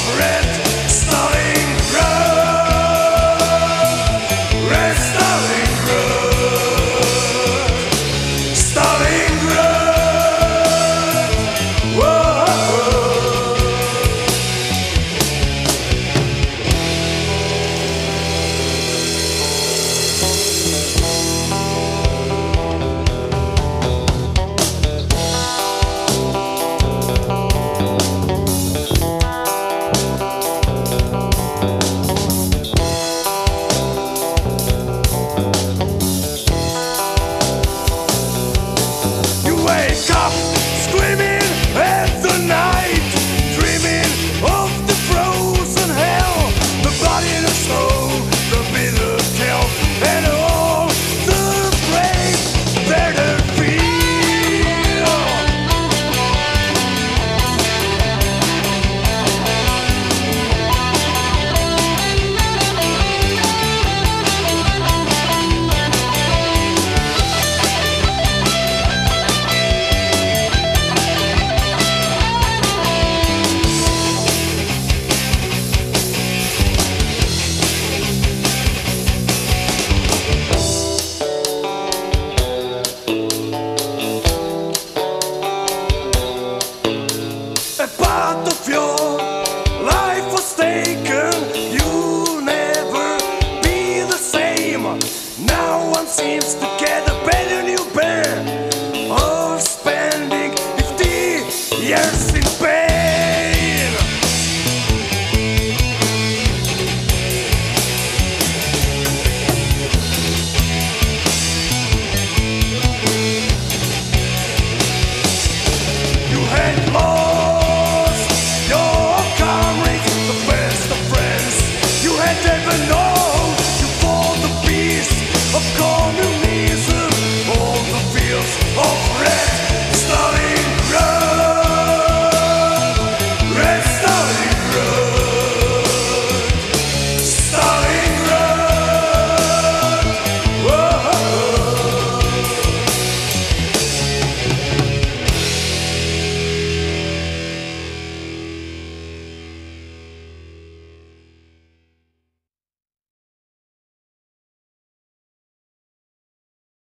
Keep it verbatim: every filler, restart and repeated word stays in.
red Stalingrad, red Stalingrad, Stalingrad. Whoa. You wake up screaming at the night, dreaming of the frozen hell, the body and the soul, the bitter kill, and all the brave that they feel. A part of your life was taken. You'll never be the same. Now one seems to get a better new band, all spending fifty years in pain. You had lost